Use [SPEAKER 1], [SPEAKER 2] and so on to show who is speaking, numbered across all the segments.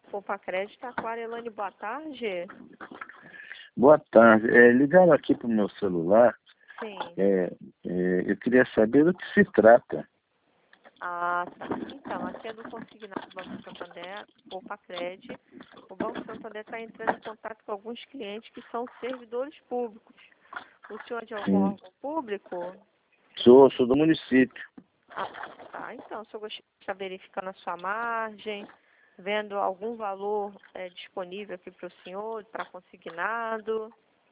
[SPEAKER 1] Poupa Crédito, Aquarelane, boa tarde.
[SPEAKER 2] Boa tarde. Ligaram aqui para o meu celular.
[SPEAKER 1] Sim.
[SPEAKER 2] Eu queria saber do que se trata.
[SPEAKER 1] Ah, tá. Então, aqui é do consignado do Banco Santander, Poupa Crédito. O Banco Santander está entrando em contato com alguns clientes que são servidores públicos. O senhor é de algum órgão público?
[SPEAKER 2] Sou do município.
[SPEAKER 1] Ah, tá. Então, se eu gostaria de verificar na sua margem, vendo algum valor disponível aqui para o senhor, para consignado.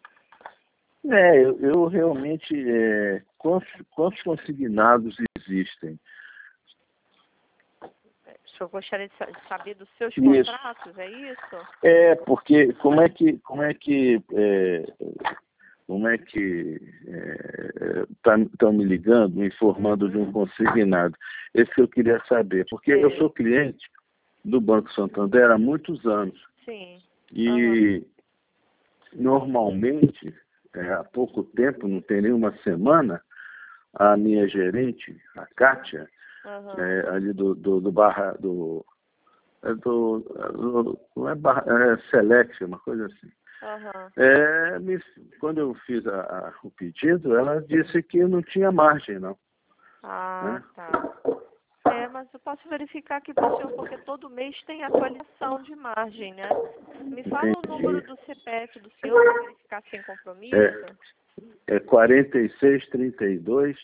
[SPEAKER 2] Eu realmente... quantos consignados existem?
[SPEAKER 1] O senhor gostaria de saber dos seus
[SPEAKER 2] Isso.
[SPEAKER 1] contratos, é isso?
[SPEAKER 2] Porque como é que estão me ligando, me informando de um consignado? Esse que eu queria saber, porque eu sou cliente do Banco Santander há muitos anos.
[SPEAKER 1] Sim.
[SPEAKER 2] E normalmente, há pouco tempo, não tem nenhuma semana, a minha gerente, a Kátia, ali do Barra, não é Barra, Select, uma coisa assim. Quando eu fiz o pedido, ela disse que não tinha margem, não.
[SPEAKER 1] Ah, tá. Mas eu posso verificar aqui para o senhor, porque todo mês tem atualização de margem, né? Me fala o número do CPF do senhor para verificar sem compromisso.
[SPEAKER 2] 4632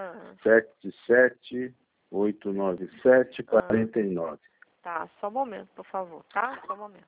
[SPEAKER 2] 77 897 49.
[SPEAKER 1] Tá, só um momento, por favor, tá? Só um momento.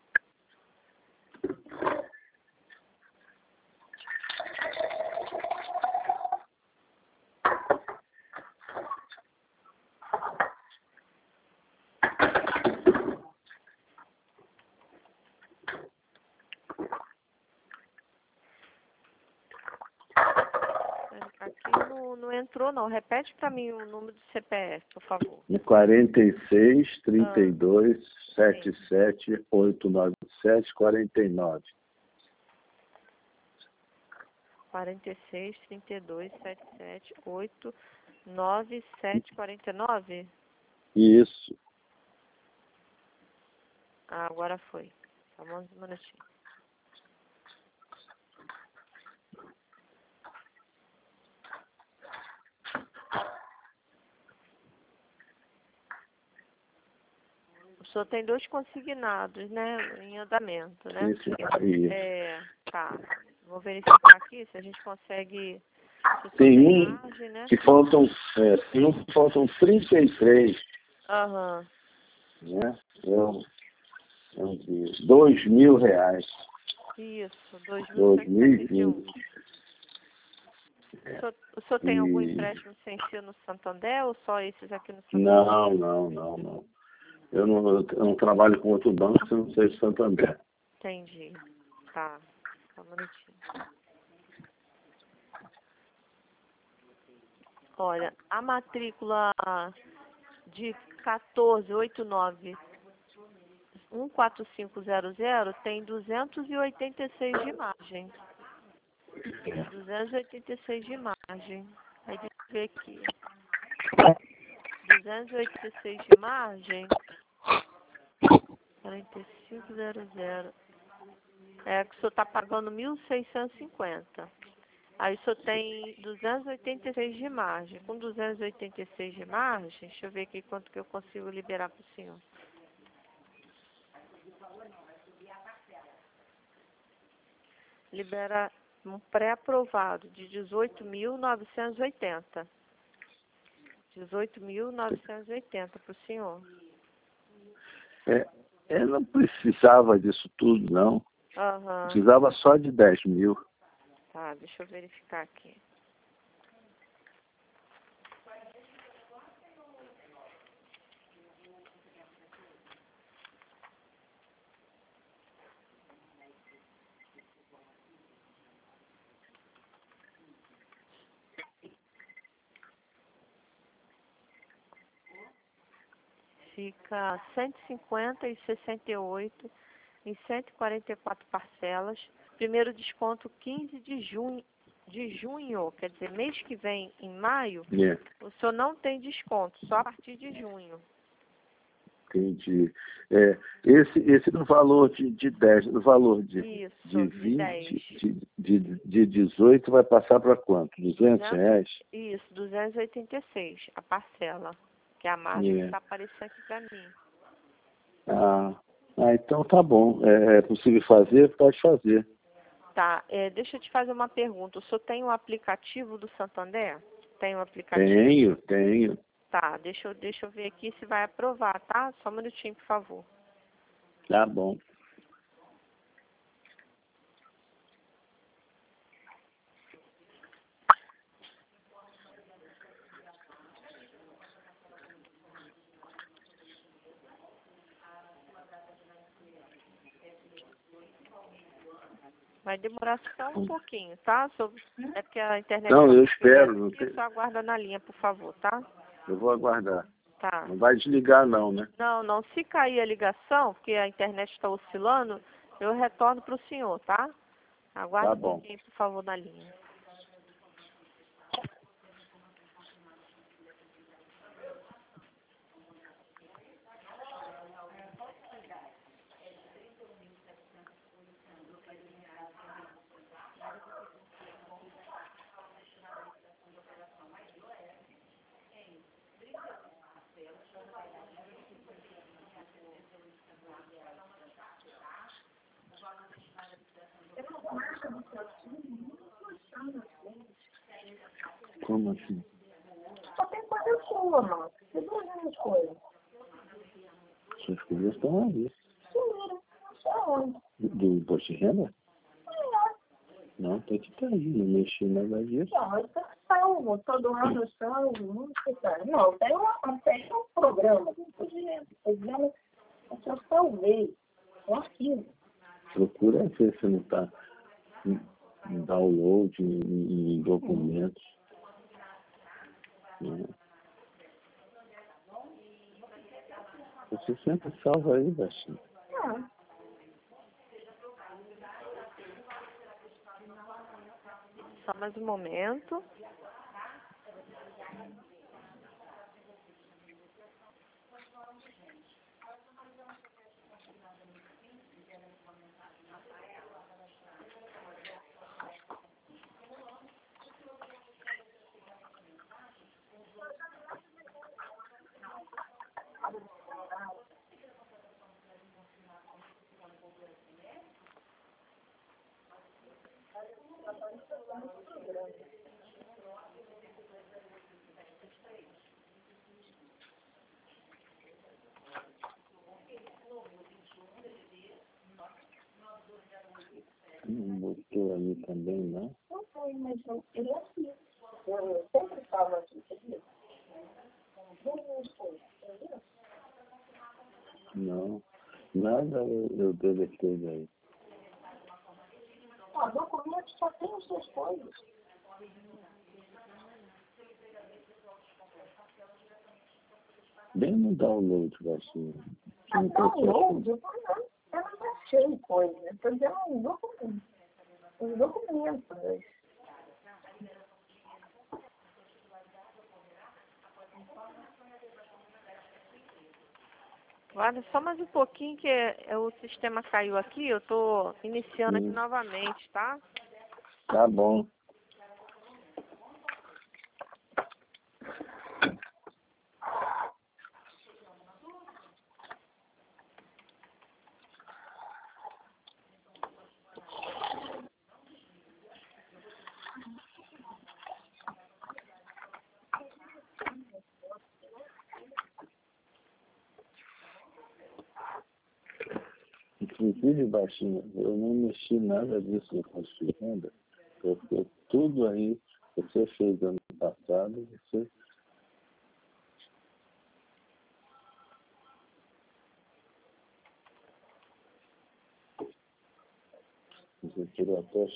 [SPEAKER 1] Aqui não entrou, não. Repete para mim o número do CPF, por favor.
[SPEAKER 2] 46 32 77 897 49.
[SPEAKER 1] 46 32 77 897 49?
[SPEAKER 2] Isso.
[SPEAKER 1] Agora foi. Só um minutinho. O senhor tem 2 consignados, né, em andamento, né?
[SPEAKER 2] Isso.
[SPEAKER 1] Tá. Vou verificar aqui se a gente consegue...
[SPEAKER 2] Tem
[SPEAKER 1] margem, né?
[SPEAKER 2] que faltam, faltam 33. Né? R$2.000.
[SPEAKER 1] Isso,
[SPEAKER 2] 2020.
[SPEAKER 1] O senhor tem algum empréstimo sem fio no Santander ou só esses aqui no Santander?
[SPEAKER 2] Não. Eu não trabalho com outro banco, se não seja Santander.
[SPEAKER 1] Entendi. Tá. Só um minutinho. Olha, a matrícula de 1489-14500 tem 286 de margem. 286 de margem. Aí deixa eu ver aqui. 286 de margem. 4500. Que o senhor está pagando 1.650. Aí o senhor tem 286 de margem. Com 286 de margem, deixa eu ver aqui quanto que eu consigo liberar para o senhor. Libera um pré-aprovado de 18.980. 18.980 para o senhor.
[SPEAKER 2] Eu não precisava disso tudo, não. Precisava só de 10.000.
[SPEAKER 1] Tá, deixa eu verificar aqui. Fica 150 e 68 em 144 parcelas. Primeiro desconto 15 de junho, quer dizer, mês que vem, em maio, o senhor não tem desconto, só a partir de junho.
[SPEAKER 2] Entendi. Esse no valor de 10, no valor
[SPEAKER 1] Isso,
[SPEAKER 2] de
[SPEAKER 1] de
[SPEAKER 2] 20,
[SPEAKER 1] 10.
[SPEAKER 2] de 18 vai passar para quanto? 200 reais?
[SPEAKER 1] Isso, 286, a parcela, que é a margem que está aparecendo aqui para mim.
[SPEAKER 2] Então tá bom. É possível fazer? Pode fazer.
[SPEAKER 1] Tá, deixa eu te fazer uma pergunta. O senhor tem o aplicativo do Santander? Tem o aplicativo?
[SPEAKER 2] Tenho.
[SPEAKER 1] Tá, deixa eu ver aqui se vai aprovar, tá? Só um minutinho, por favor.
[SPEAKER 2] Tá bom.
[SPEAKER 1] Vai demorar só um pouquinho, tá? É porque a internet...
[SPEAKER 2] Não, eu espero. Não tem...
[SPEAKER 1] Só aguarda na linha, por favor, tá?
[SPEAKER 2] Eu vou aguardar.
[SPEAKER 1] Tá.
[SPEAKER 2] Não vai desligar não, né?
[SPEAKER 1] Não. Se cair a ligação, porque a internet está oscilando, eu retorno para o senhor, tá? Aguarde um pouquinho, por favor, na linha.
[SPEAKER 2] Como assim?
[SPEAKER 3] Só tem coisa sua, mano. Você não vê as coisas.
[SPEAKER 2] Suas coisas estão ali.
[SPEAKER 3] Sumiram. Só onde?
[SPEAKER 2] Do imposto de renda? Não, tem que estar aí. Não mexi nada disso.
[SPEAKER 3] Não, eu tô salvo. Todo ano eu salvo. Não sei cara. Não, tem um programa do imposto de renda. Programa que eu salvei. Um arquivo.
[SPEAKER 2] Procura ver se não está em download, em documentos. Você sempre salva aí, baixinho.
[SPEAKER 1] Só mais um momento.
[SPEAKER 2] Não botou ali também, não?
[SPEAKER 3] Não sei, mas eu queria aqui. Eu sempre falo aqui, entendeu?
[SPEAKER 2] Não. Nada eu deletei daí.
[SPEAKER 3] Documento só tem as suas coisas.
[SPEAKER 2] Bem no download, baixinho.
[SPEAKER 3] Download? Eu não baixei coisa. Eu estou dizendo um documento. Os documentos.
[SPEAKER 1] Guarda só mais um pouquinho que o sistema caiu aqui. Eu estou iniciando aqui novamente, tá?
[SPEAKER 2] Tá bom. Inclusive, baixinho, eu não mexi nada disso no imposto de renda, porque tudo aí você fez ano passado, você tirou até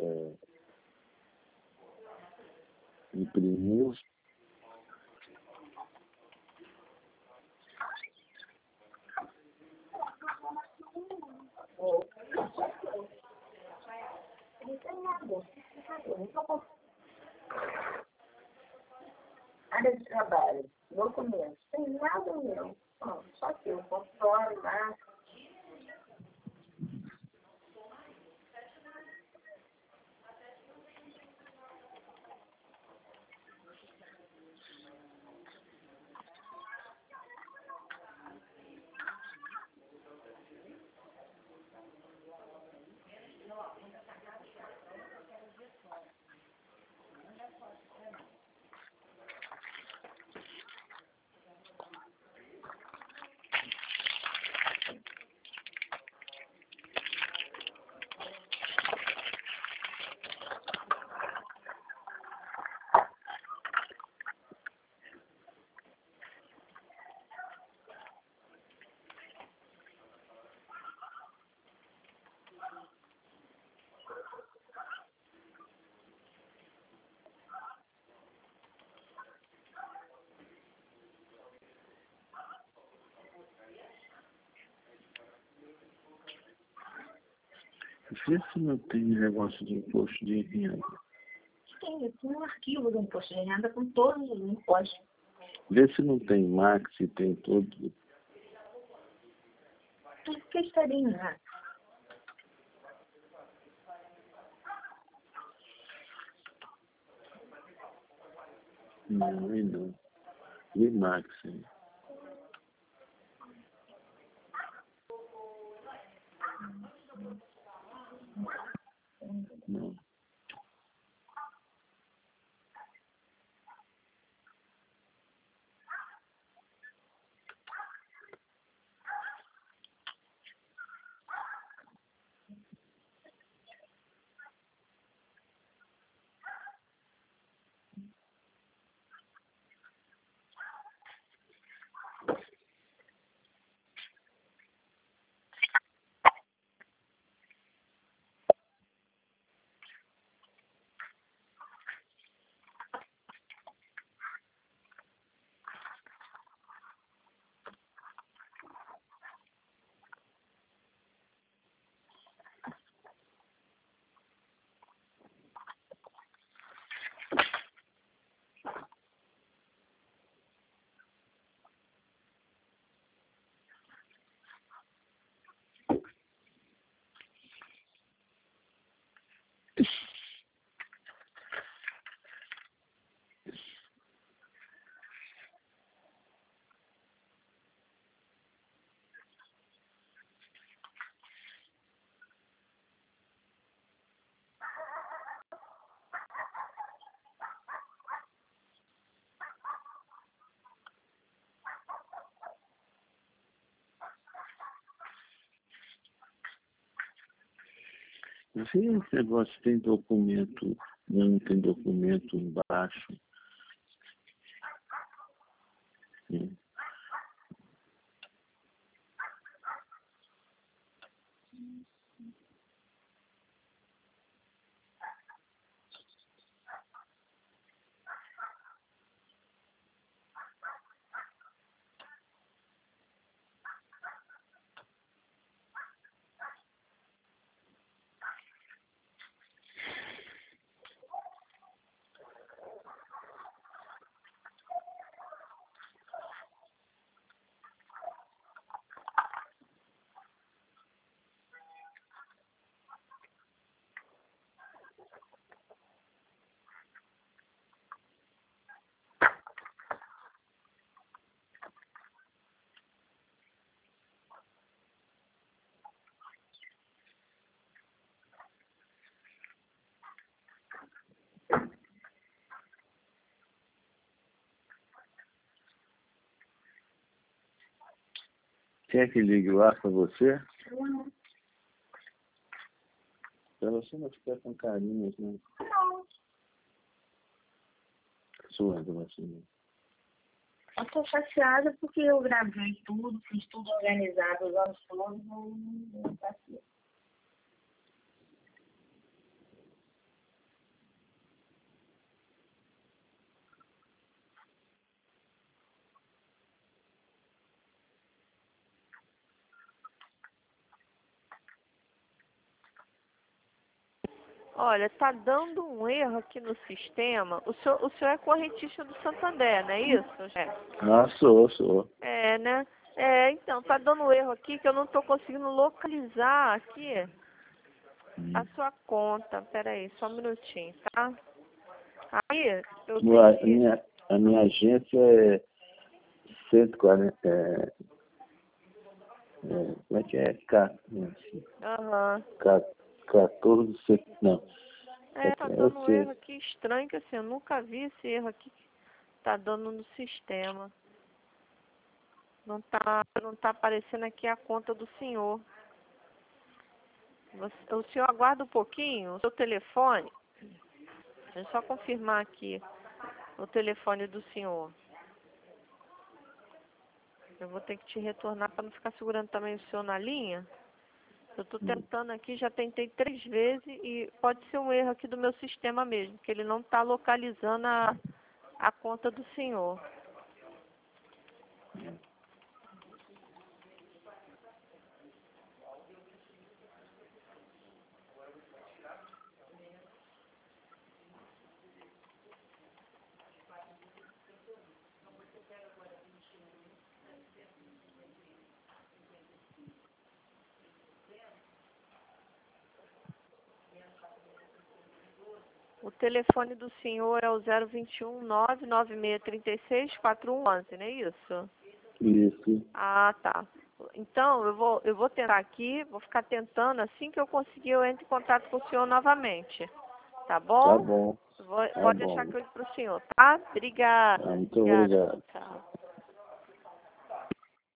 [SPEAKER 2] imprimiu.
[SPEAKER 3] Não tem nada. Área de trabalho, documentos, tem nada não. Só Eu consultório lá.
[SPEAKER 2] Vê se não tem negócio de imposto de renda.
[SPEAKER 3] Tem um arquivo do imposto de renda com todos os impostos.
[SPEAKER 2] Vê se não tem Max, se tem tudo.
[SPEAKER 3] Tudo que estaria em lá.
[SPEAKER 2] Não, aí não. E Max, hein? Não. Vê esse negócio tem documento, não tem documento embaixo. Sim. Quer que ligue lá para você? Para você não ficar com carinhos, né?
[SPEAKER 3] Não.
[SPEAKER 2] Sua relação.
[SPEAKER 3] Eu estou chateada porque eu gravei tudo, fiz tudo organizado os anos todos, não tá aqui.
[SPEAKER 1] Olha, tá dando um erro aqui no sistema. O senhor é correntista do Santander, não é isso? É,
[SPEAKER 2] Ah, sou.
[SPEAKER 1] é, né? Então, tá dando erro aqui que eu não tô conseguindo localizar aqui a sua conta. Pera aí, só um minutinho, tá? Aí, eu tenho
[SPEAKER 2] A minha agência é 140. Como é que é?
[SPEAKER 1] Aham.
[SPEAKER 2] 14, não.
[SPEAKER 1] Tá dando erro aqui estranho, que assim, eu nunca vi esse erro aqui que tá dando no sistema. Não tá aparecendo aqui a conta do senhor. O senhor aguarda um pouquinho, o seu telefone. Deixa eu só confirmar aqui o telefone do senhor. Eu vou ter que te retornar para não ficar segurando também o senhor na linha. Eu estou tentando aqui, já tentei 3 vezes e pode ser um erro aqui do meu sistema mesmo, que ele não está localizando a conta do senhor. O telefone do senhor é o 021 99636 4111, não é isso?
[SPEAKER 2] Isso.
[SPEAKER 1] Ah, tá. Então, eu vou tentar aqui, vou ficar tentando, assim que eu conseguir eu entro em contato com o senhor novamente. Tá bom?
[SPEAKER 2] Tá bom.
[SPEAKER 1] Pode deixar que eu ligo para o senhor, tá? Obrigada.
[SPEAKER 2] Muito obrigado.
[SPEAKER 1] Tchau.